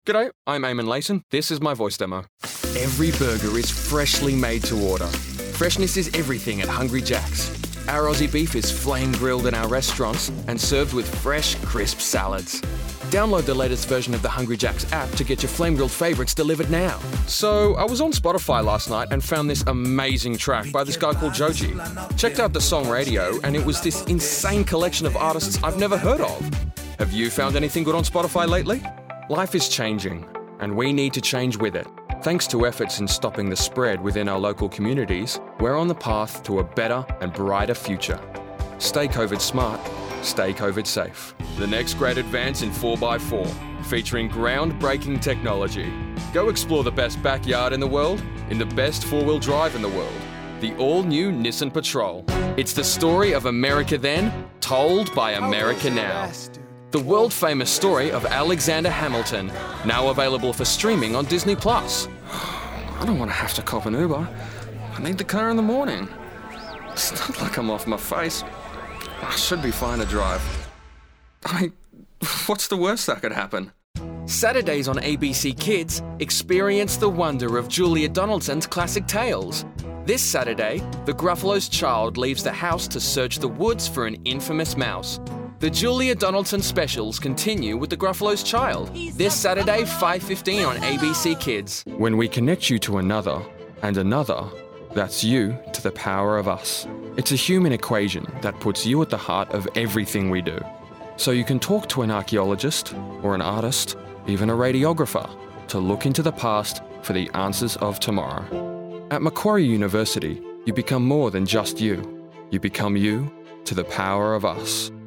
G'day, I'm Eamon Layton. This is my voice demo. Every burger is freshly made to order. Freshness is everything at Hungry Jack's. Our Aussie beef is flame grilled in our restaurants and served with fresh, crisp salads. Download the latest version of the Hungry Jack's app to get your flame grilled favourites delivered now. So, I was on Spotify last night and found this amazing track by this guy called Joji. Checked out the song Radio and it was this insane collection of artists I've never heard of. Have you found anything good on Spotify lately? Life is changing, and we need to change with it. Thanks to efforts in stopping the spread within our local communities, we're on the path to a better and brighter future. Stay COVID smart, stay COVID safe. The next great advance in 4x4, featuring groundbreaking technology. Go explore the best backyard in the world, in the best four-wheel drive in the world. The all-new Nissan Patrol. It's the story of America then, told by America now. The world-famous story of Alexander Hamilton, now available for streaming on Disney+. I don't want to have to cop an Uber. I need the car in the morning. It's not like I'm off my face. I should be fine to drive. I mean, what's the worst that could happen? Saturdays on ABC Kids, experience the wonder of Julia Donaldson's classic tales. This Saturday, the Gruffalo's child leaves the house to search the woods for an infamous mouse. The Julia Donaldson specials continue with the Gruffalo's child. This Saturday, 5:15 on ABC Kids. When we connect you to another, and another, that's you to the power of us. It's a human equation that puts you at the heart of everything we do. So you can talk to an archaeologist, or an artist, even a radiographer, to look into the past for the answers of tomorrow. At Macquarie University, you become more than just you. You become you to the power of us.